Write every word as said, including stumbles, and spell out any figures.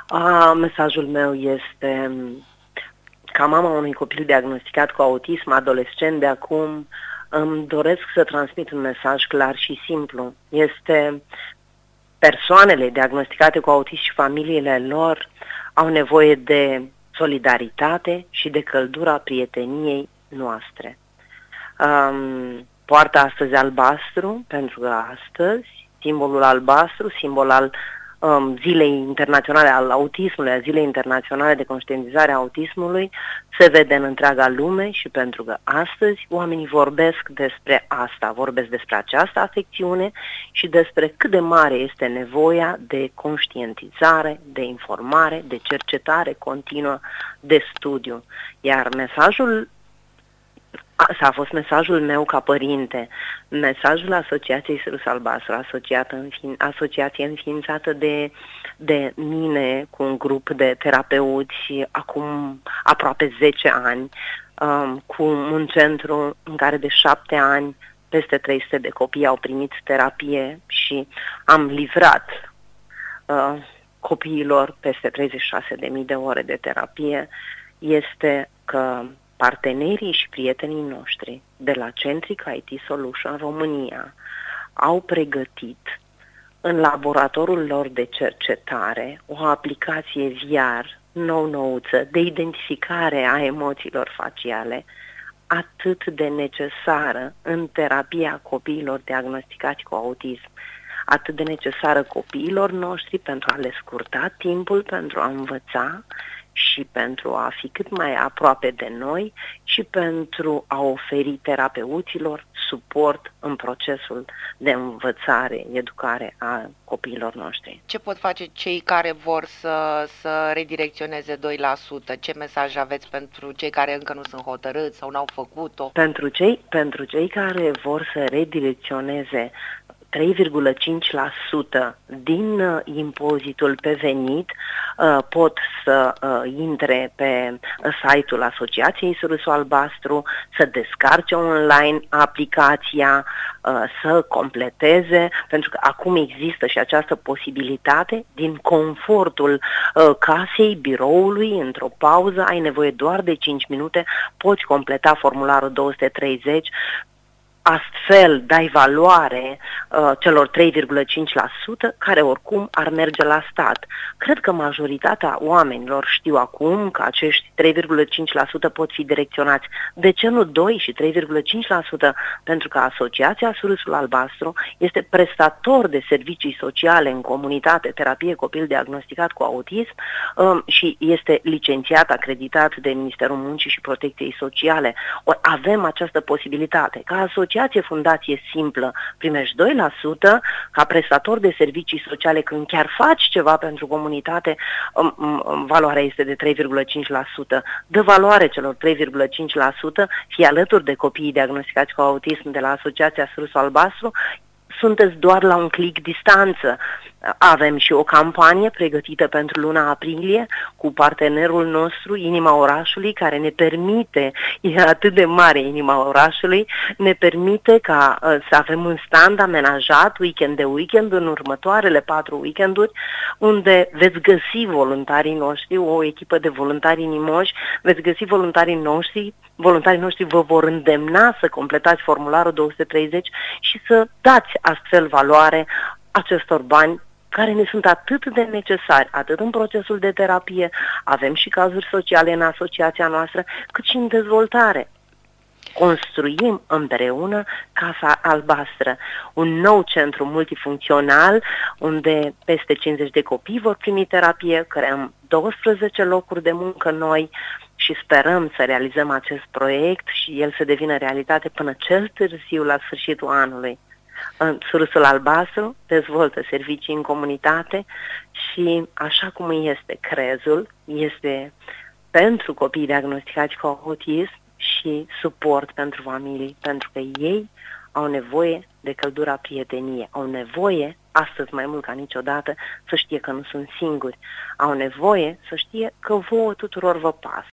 A, mesajul meu este, ca mama unui copil diagnosticat cu autism, adolescent de acum, îmi doresc să transmit un mesaj clar și simplu. Este persoanele diagnosticate cu autism și familiile lor au nevoie de solidaritate și de căldura prieteniei noastre. Um, poartă astăzi albastru, pentru că astăzi simbolul albastru, simbol al um, Zilei Internaționale al Autismului, a Zilei Internaționale de Conștientizare a Autismului, se vede în întreaga lume și pentru că astăzi oamenii vorbesc despre asta, vorbesc despre această afecțiune și despre cât de mare este nevoia de conștientizare, de informare, de cercetare continuă, de studiu. Iar mesajul Asta a fost mesajul meu ca părinte, mesajul Asociației Sârus Albastru, asociată înfin, asociație înființată de, de mine cu un grup de terapeuți acum aproape zece ani, um, cu un centru în care de șapte ani peste trei sute de copii au primit terapie și am livrat uh, copiilor peste treizeci și șase de mii de ore de terapie, este că partenerii și prietenii noștri de la Centric I T Solution România au pregătit în laboratorul lor de cercetare o aplicație V R nou-nouță de identificare a emoțiilor faciale atât de necesară în terapia copiilor diagnosticați cu autism, atât de necesară copiilor noștri pentru a le scurta timpul pentru a învăța și pentru a fi cât mai aproape de noi și pentru a oferi terapeuților suport în procesul de învățare, educare a copiilor noștri. Ce pot face cei care vor să, să redirecționeze doi la sută? Ce mesaj aveți pentru cei care încă nu sunt hotărâți sau n-au făcut-o? Pentru cei, pentru cei care vor să redirecționeze trei virgulă cinci la sută din uh, impozitul pe venit uh, pot să uh, intre pe site-ul Asociației Sârusul Albastru, să descarce online aplicația, uh, să completeze, pentru că acum există și această posibilitate din confortul uh, casei, biroului, într-o pauză, ai nevoie doar de cinci minute, poți completa formularul două sute treizeci. Astfel dai valoare uh, celor trei virgulă cinci la sută care oricum ar merge la stat. Cred că majoritatea oamenilor știu acum că acești trei virgulă cinci la sută pot fi direcționați. De ce nu doi și trei virgulă cinci la sută? Pentru că Asociația Sârusul Albastru este prestator de servicii sociale în comunitate, terapie copil diagnosticat cu autism um, și este licențiat, acreditat de Ministerul Muncii și Protecției Sociale. Ori avem această posibilitate. Ca asociație fundație simplă primești doi la sută, ca prestator de servicii sociale când chiar faci ceva pentru comunitate, um, um, valoarea este de trei virgulă cinci la sută. Dă valoare celor trei virgulă cinci la sută, fii alături de copiii diagnosticați cu autism de la Asociația Sârusul Albastru, sunteți doar la un click distanță. Avem și o campanie pregătită pentru luna aprilie cu partenerul nostru, Inima Orașului, care ne permite, e atât de mare Inima Orașului, ne permite ca uh, să avem un stand amenajat weekend de weekend în următoarele patru weekenduri, unde veți găsi voluntarii noștri, o echipă de voluntari inimoși, veți găsi voluntarii noștri, voluntarii noștri vă vor îndemna să completați formularul două sute treizeci și să dați astfel valoare acestor bani care ne sunt atât de necesari, atât în procesul de terapie, avem și cazuri sociale în asociația noastră, cât și în dezvoltare. Construim împreună Casa Albastră, un nou centru multifuncțional unde peste cincizeci de copii vor primi terapie, creăm douăsprezece locuri de muncă noi și sperăm să realizăm acest proiect și el să devină realitate până cel târziu la sfârșitul anului. Sârusul Albastru dezvoltă servicii în comunitate și așa cum este crezul, este pentru copii diagnosticați cu autism și suport pentru familii, pentru că ei au nevoie de căldura prieteniei, au nevoie, astăzi mai mult ca niciodată, să știe că nu sunt singuri, au nevoie să știe că vouă tuturor vă pasă.